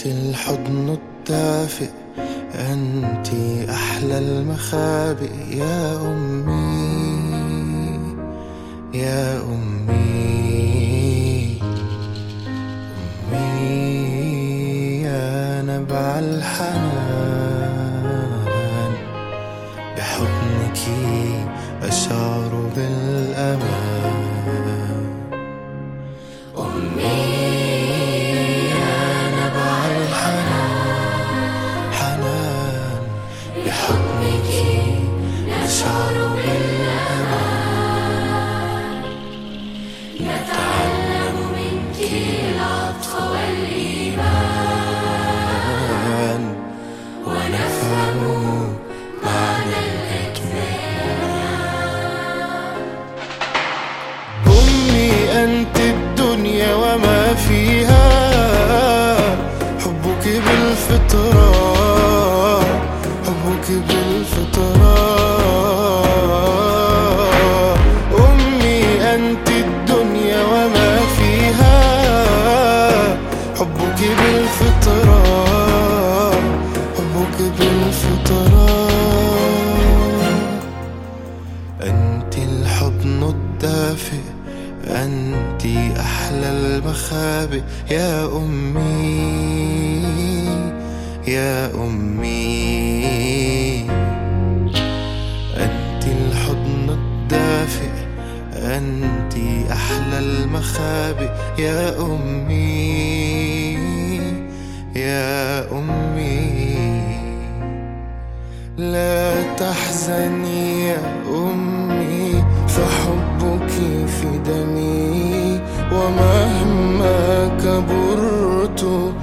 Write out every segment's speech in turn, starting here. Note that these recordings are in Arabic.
الحضن الدافئ، أنت أحلى المخابئ يا أمي يا أمي. أمي يا نبع الحنان، بحضنك أشعر بالأمان. أمي يا نبع الحنان، بحضنك أشعر بالأمان. نتعلم منك العطف والإيمان، ونفهم معنى الإطمئنان. أمي أنت الدنيا وما فيها، حبك بالفطرة، حبك بالفطرة. أمي أنت الدنيا وما فيها، حبك بالفطرة، حبك بالفطرة. أنت الحضن الدافئ، أنت أحلى المخابئ يا أمي يا أمي. أنت الحضن الدافئ، أنت أحلى المخابئ يا أمي يا أمي. لا تحزني يا أمي، فحبك في دمي، ومهما كبرت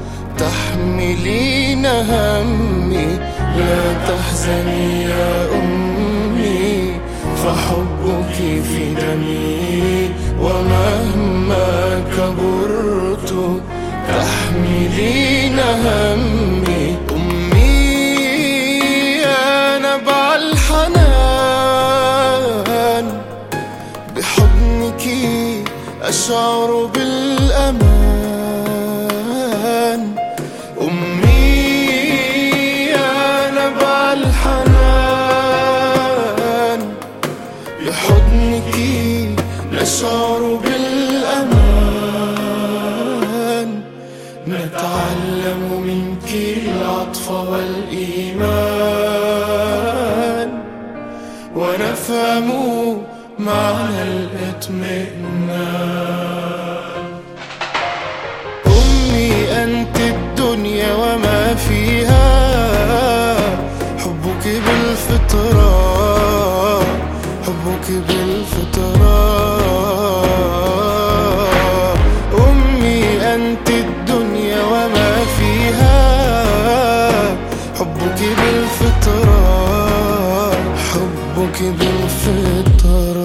تحملين همي. لا تحزني يا أمي، فحبك في دمي، ومهما كبرت تحملين همي. أمي يا نبع الحنان، بحضنك أشعر بالأمان. أمي يا نبع الحنان، بحضنك نشعر بالأمان. نتعلم منك العطف والإيمان، ونفهم معنى الإطمئنان. أمي أنت الدنيا وما فيها، حبك بالفطرة، حبك بالفطرة. أمي أنت الدنيا وما فيها، حبك بالفطرة، حبك بالفطرة.